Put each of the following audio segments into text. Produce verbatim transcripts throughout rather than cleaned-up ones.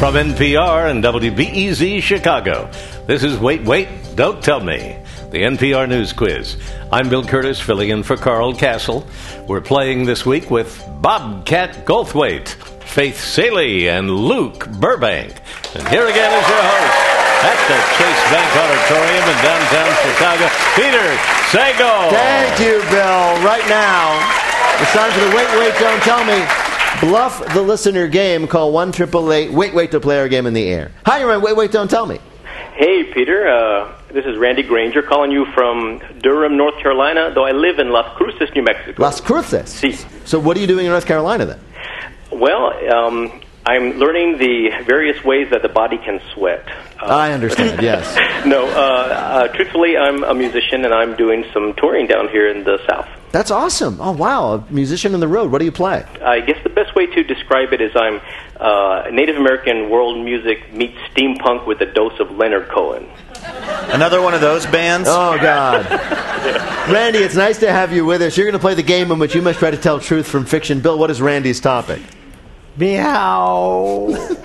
From N P R and W B E Z Chicago, this is Wait, Wait, Don't Tell Me, the N P R News Quiz. I'm Bill Curtis, filling in for Carl Castle. We're playing this week with Bobcat Goldthwait, Faith Saley, and Luke Burbank. And here again is your host, at the Chase Bank Auditorium in downtown Chicago, Peter Sagal. Thank you, Bill. Right now, it's time for the Wait, Wait, Don't Tell Me Bluff the Listener game. Call one eight eight eight Wait, Wait to play our game in the air. Hi, you're on Wait, Wait, Don't Tell Me. Hey, Peter. Uh, this is Randy Granger calling you from Durham, North Carolina, though I live in Las Cruces, New Mexico. Las Cruces? Si. So what are you doing in North Carolina then? Well, um, I'm learning the various ways that the body can sweat. Uh, I understand, yes. No, uh, uh, truthfully, I'm a musician, and I'm doing some touring down here in the South. That's awesome. Oh, wow, a musician on the road. What do you play? I guess the best way to describe it is I'm uh, Native American world music meets steampunk with a dose of Leonard Cohen. Another one of those bands? Oh, God. Randy, it's nice to have you with us. You're going to play the game in which you must try to tell truth from fiction. Bill, what is Randy's topic? Meow. What's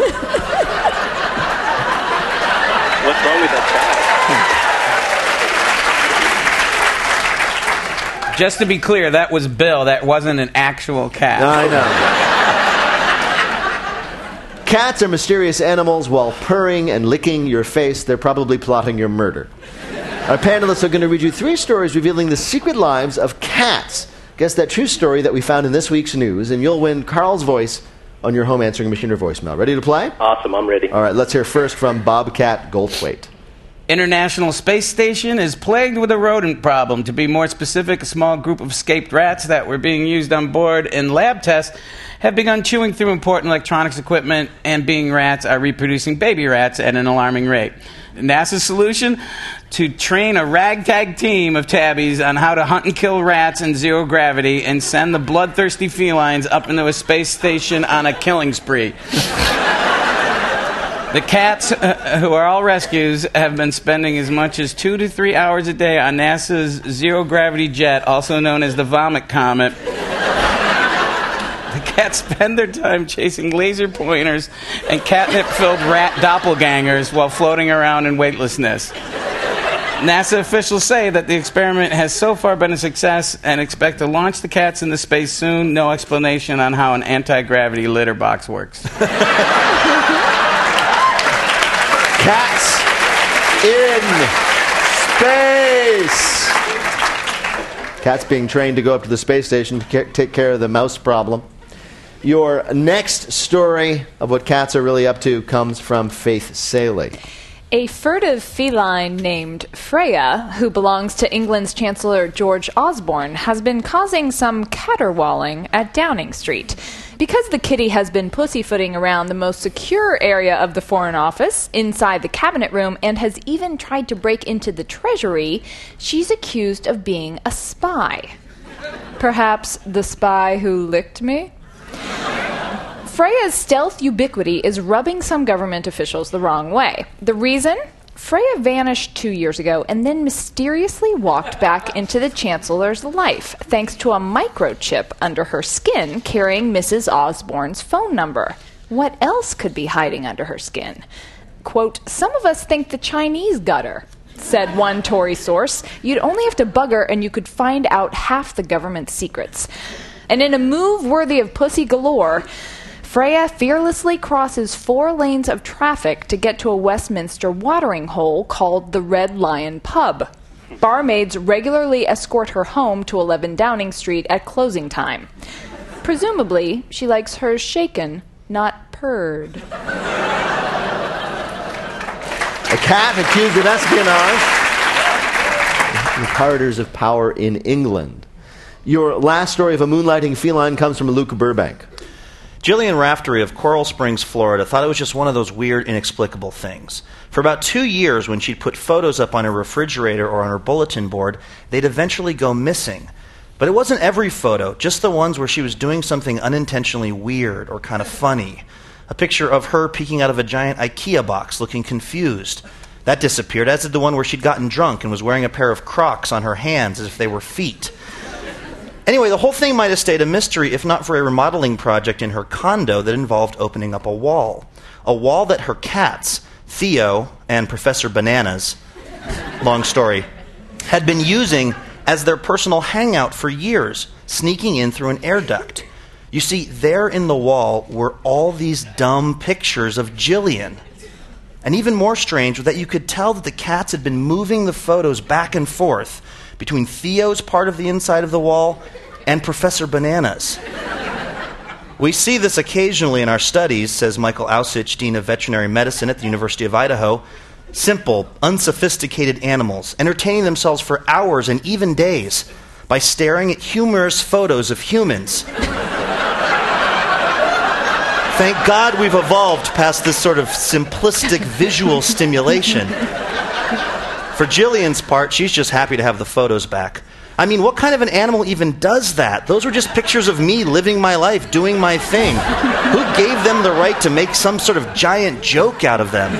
wrong with that cat? Just to be clear, that was Bill. That wasn't an actual cat. I know. Cats are mysterious animals. While purring and licking your face, they're probably plotting your murder. Our panelists are going to read you three stories revealing the secret lives of cats. Guess that true story that we found in this week's news, and you'll win Carl's voice on your home answering machine or voicemail. Ready to play? Awesome, I'm ready. All right, let's hear first from Bobcat Goldthwait. International Space Station is plagued with a rodent problem. To be more specific, a small group of escaped rats that were being used on board in lab tests have begun chewing through important electronics equipment, and being rats are reproducing baby rats at an alarming rate. NASA's solution? To train a ragtag team of tabbies on how to hunt and kill rats in zero gravity and send the bloodthirsty felines up into a space station on a killing spree. The cats, uh, who are all rescues, have been spending as much as two to three hours a day on NASA's zero-gravity jet, also known as the Vomit Comet. The cats spend their time chasing laser pointers and catnip-filled rat doppelgangers while floating around in weightlessness. NASA officials say that the experiment has so far been a success and expect to launch the cats into space soon. No explanation on how an anti-gravity litter box works. Cats in space. Cats being trained to go up to the space station to ca- take care of the mouse problem. Your next story of what cats are really up to comes from Faith Saley. A furtive feline named Freya, who belongs to England's Chancellor George Osborne, has been causing some caterwauling at Downing Street. Because the kitty has been pussyfooting around the most secure area of the Foreign Office, inside the cabinet room, and has even tried to break into the Treasury, she's accused of being a spy. Perhaps the spy who licked me? Freya's stealth ubiquity is rubbing some government officials the wrong way. The reason? Freya vanished two years ago and then mysteriously walked back into the Chancellor's life, thanks to a microchip under her skin carrying Missus Osborne's phone number. What else could be hiding under her skin? Quote, "Some of us think the Chinese got her," said one Tory source. "You'd only have to bug her and you could find out half the government's secrets." And in a move worthy of Pussy Galore, Freya fearlessly crosses four lanes of traffic to get to a Westminster watering hole called the Red Lion Pub. Barmaids regularly escort her home to eleven Downing Street at closing time. Presumably, she likes hers shaken, not purred. A cat accused of espionage in the corridors of power in England. Your last story of a moonlighting feline comes from Luke Burbank. Jillian Raftery of Coral Springs, Florida, thought it was just one of those weird, inexplicable things. For about two years, when she'd put photos up on her refrigerator or on her bulletin board, they'd eventually go missing. But it wasn't every photo, just the ones where she was doing something unintentionally weird or kind of funny. A picture of her peeking out of a giant IKEA box, looking confused. That disappeared, as did the one where she'd gotten drunk and was wearing a pair of Crocs on her hands as if they were feet. Anyway, the whole thing might have stayed a mystery if not for a remodeling project in her condo that involved opening up a wall. a wall that her cats, Theo and Professor Bananas, long story, had been using as their personal hangout for years, sneaking in through an air duct. You see, there in the wall were all these dumb pictures of Jillian. And even more strange was that you could tell that the cats had been moving the photos back and forth between Theo's part of the inside of the wall and Professor Bananas. We see this occasionally in our studies, says Michael Ausich, Dean of Veterinary Medicine at the University of Idaho. Simple, unsophisticated animals entertaining themselves for hours and even days by staring at humorous photos of humans. Thank God we've evolved past this sort of simplistic visual stimulation. For Jillian's part, she's just happy to have the photos back. I mean, what kind of an animal even does that? Those were just pictures of me living my life, doing my thing. Who gave them the right to make some sort of giant joke out of them?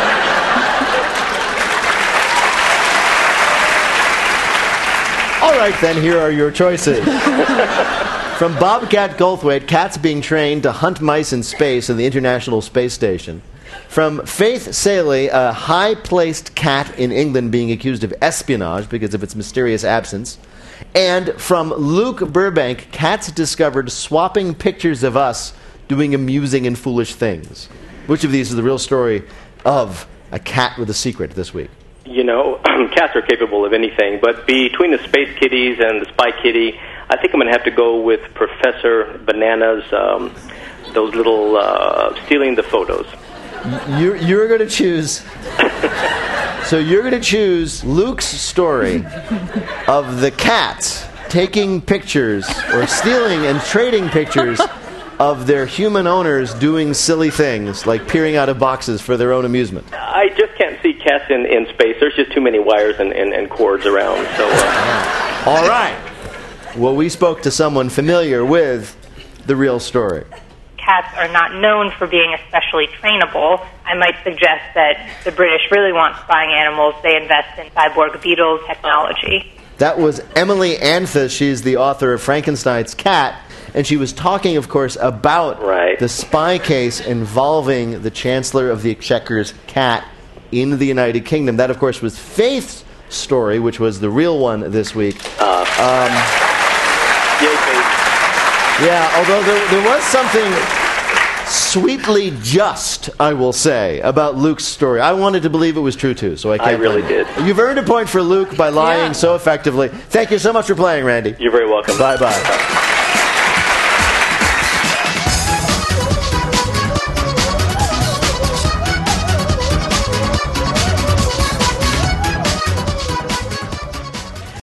All right, then, here are your choices. From Bobcat Goldthwait, cats being trained to hunt mice in space in the International Space Station. From Faith Saley, a high-placed cat in England being accused of espionage because of its mysterious absence. And from Luke Burbank, cats discovered swapping pictures of us doing amusing and foolish things. Which of these is the real story of a cat with a secret this week? You know, cats are capable of anything, but between the Space Kitties and the Spy Kitty, I think I'm going to have to go with Professor Bananas, um, those little uh, stealing the photos. You're, you're going to choose... So you're going to choose Luke's story of the cats taking pictures or stealing and trading pictures of their human owners doing silly things like peering out of boxes for their own amusement. I just can't see cats in, in space. There's just too many wires and, and, and cords around. So, uh. All right. Well, we spoke to someone familiar with the real story. Cats are not known for being especially trainable. I might suggest that the British really want spying animals. They invest in cyborg beetle technology. That was Emily Anthus. She's the author of Frankenstein's Cat. And she was talking, of course, about right. the spy case involving the Chancellor of the Exchequer's cat in the United Kingdom. That, of course, was Faith's story, which was the real one this week. Uh, um, yay, Faith. Yeah, although there, there was something sweetly just, I will say, about Luke's story. I wanted to believe it was true, too, so I can't I really blame did. you. You've earned a point for Luke by lying Yeah. so effectively. Thank you so much for playing, Randy. You're very welcome. Bye-bye.